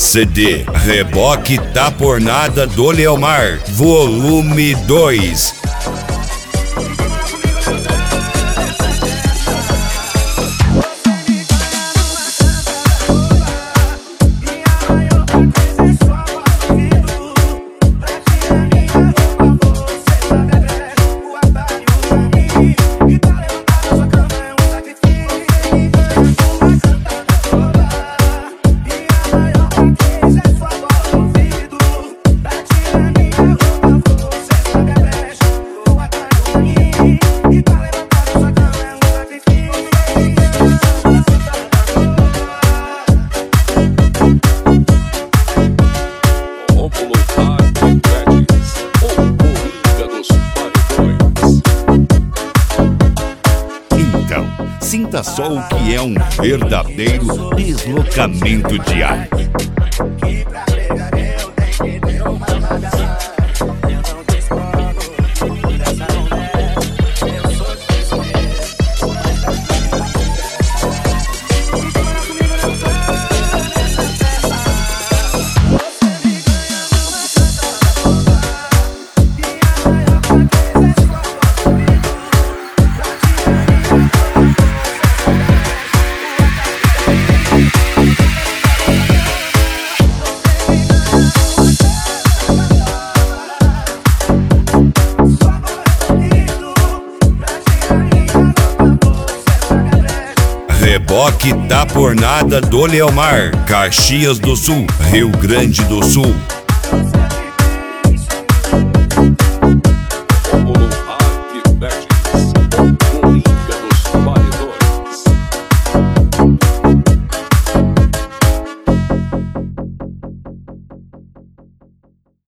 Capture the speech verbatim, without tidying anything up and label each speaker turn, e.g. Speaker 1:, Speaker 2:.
Speaker 1: C D Reboque da Pornada do Leomar, volume dois.
Speaker 2: Sinta só o que é um verdadeiro deslocamento de ar.
Speaker 1: Reboque da Pornada do Leomar, Caxias do Sul, Rio Grande do Sul.